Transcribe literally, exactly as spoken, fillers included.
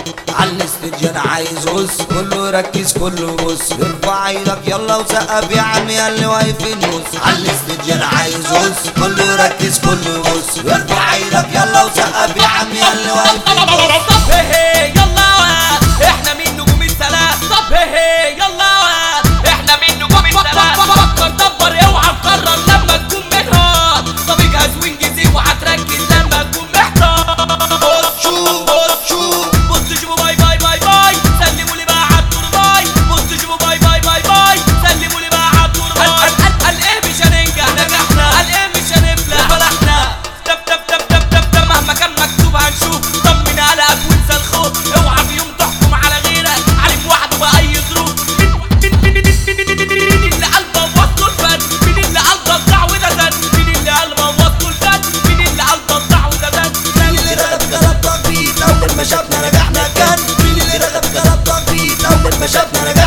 على الاستديو انا عايز بص كله يركز كله بص ارفع ايدك يلا وسقف يا عم يا اللي واقف في النص على الاستديو انا عايز بص كله يركز كله بص ارفع ايدك يلا وسقف يا عم يا اللي واقف في النص. طب هي يلا احنا مين نجوم السلام. طب هي يلا احنا مين نجوم السلام. فكر دبر اوعى تقرر لما تكون منهار. طب اجهز وانجزي وهتركز لما تكون محتار. بص شوف بص شوف بص شوفوا باي باي باي باي سلموا لي بقى عالدور باي. بص شوفوا باي باي باي باي سلموا لي بقى عالدور باي. قال ايه مش هننجح نجحنا. قال ايه مش هنفلح فلحنا. تب تب تب تب تب تب مهما كان مكتوب هنشوف. طمن قلقك وانسى الخوف اوعى في يوم تحكم على غيرك عارف وحده بأي ظروف. مين اللي قلبه وصله الفن. مين اللي قلبه الدعوة ده زن. مين اللي قلبه وصله الفن. مين اللي قلبه الدعوة ده زن. مين اللي رغب غلب تخبيط اول ما شافنا نجحنا كان. مين اللي رغب غلب تخبيط اول ما شافنا نجحنا